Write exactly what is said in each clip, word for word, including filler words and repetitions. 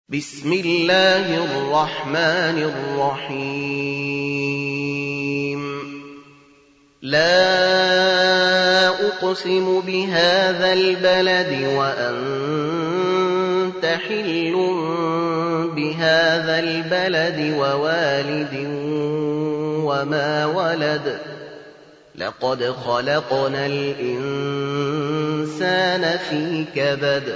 بسم الله الرحمن الرحيم لا أقسم بهذا البلد وأنت حل بهذا البلد ووالد وما ولد لقد خلقنا الإنسان في كبد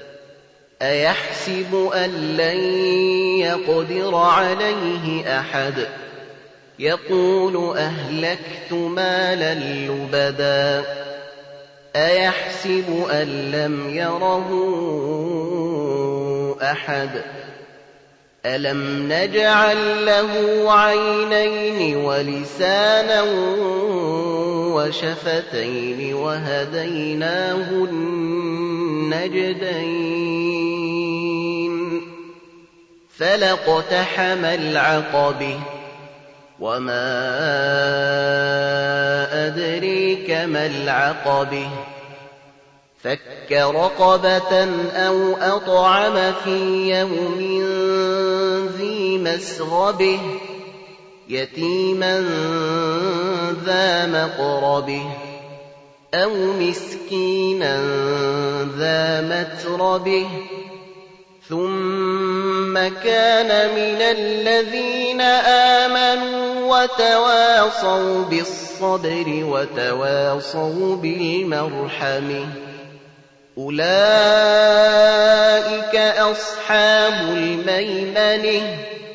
أيحسب أن لن يقدر عليه أحد يقول أهلكت مالا لبدا أيحسب أن لم يره أحد ألم نجعل له عينين ولسانا وشفتين وهديناه النجدين فلاقتحم العقبة وما أدريك ما العقبة فك رقبة أو أطعم في يوم ذي مسغبة يتيما ذا مقربة أو مسكينا ذا متربة ثم كان من الذين آمنوا وتواصوا بالصبر وتواصوا بالمرحمة أولئك أصحاب الميمنة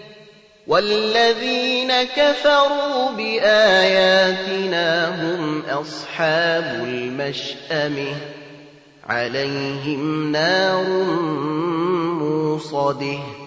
والذين كفروا بآياتنا هم أصحاب المشأمة عليهم نار موصده